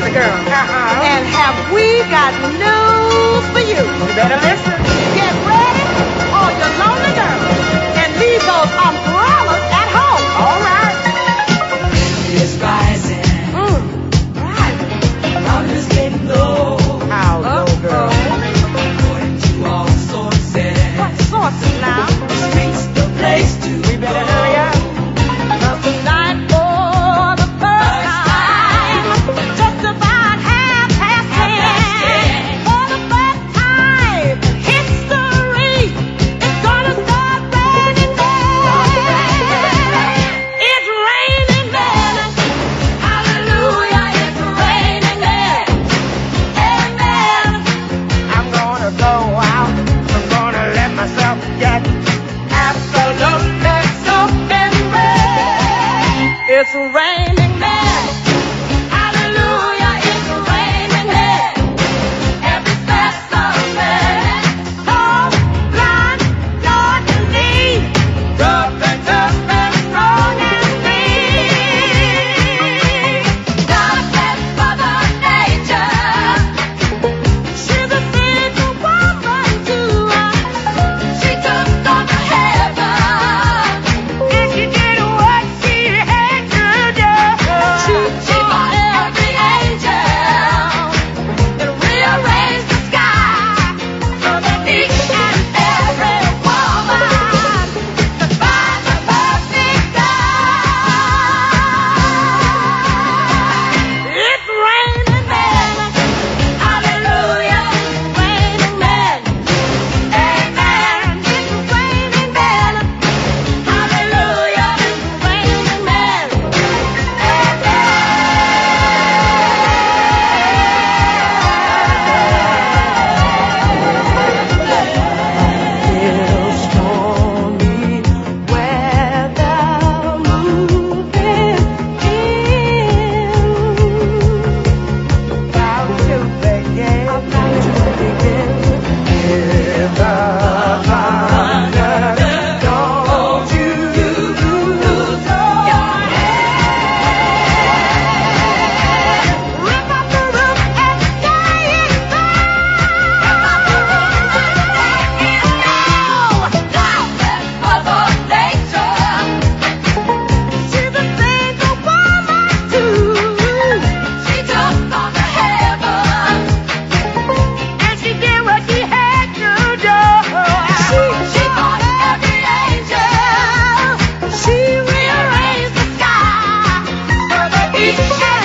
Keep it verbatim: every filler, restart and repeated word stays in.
lonely girl. Uh-huh. And have we got news for you? You better listen. Get ready, all you lonely girls, and leave those umbrellas at home. All right. It's rising. Mm. Right. Love is getting low. How low, girl? According to all sources. What sources now? The streets the place to We better go. hurry up. Cause tonight for the first time, just about half past ten, for the first time in history, it's gonna start raining men. It's raining men. Hallelujah, it's raining men. Amen. I'm gonna go out. I'm gonna let myself get absolutely soaking wet. It's raining men. Hallelujah, it's raining men. Every specimen, tall, blind, Lord to lead, rough and tough and strong and free. God bless Mother Nature. She's a single woman too. She took on the heaven, and she did what she had to do. She, she fought every angel and rearranged the sky so that each and every woman could find the perfect guy. It's raining men. Hallelujah, it's raining men. Amen. It's raining men. Hallelujah, it's raining men. Still stormy weather moving in. About to begin. About to begin. Give the thunder. Don't you lose your head. Rip up the roof and stay inside. Rip up the roof and stay inside. God bless Mother Nature. She's a single woman too. She took on the heaven, and she did what she had to do. She, she fought every angel. She rearranged the sky so that each